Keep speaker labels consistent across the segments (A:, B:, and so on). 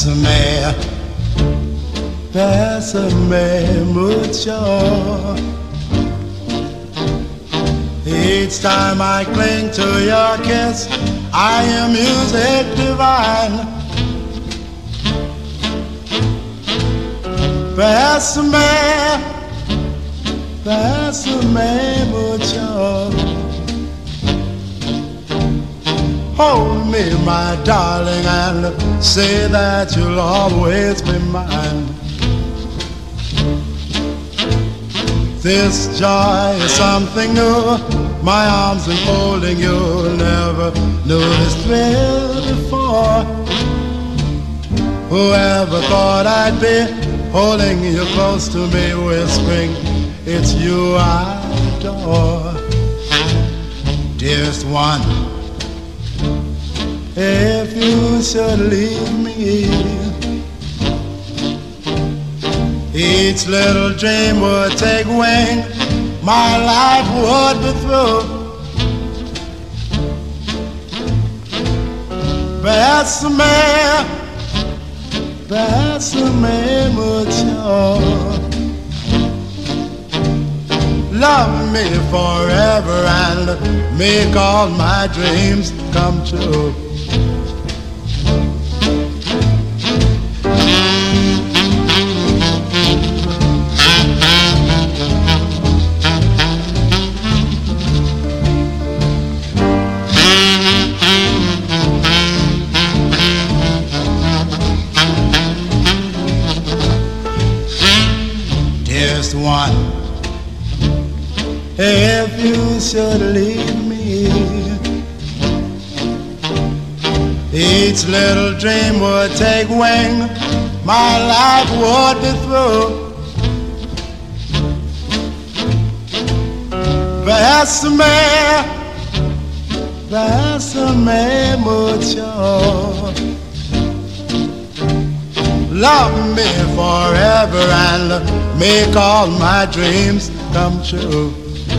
A: bésame mucho. Each time I cling to your kiss, I am music divine. Bésame mucho. Hold me, my darling, and say that you'll always be mine. This joy is something new. My arms enfolding you, never knew this thrill before. Whoever thought I'd be holding you close to me, whispering, it's you I adore. Dearest one, if you should leave me, each little dream would take wing, my life would be through. Bésame mucho. Love me forever and make all my dreams come true. Dearest one, if you should leave me, each little dream would take wing, my life would be through. Bésame mucho. Love me forever and make all my dreams come true.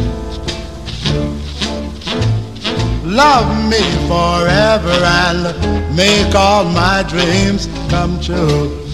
A: Love me forever and make all my dreams come true.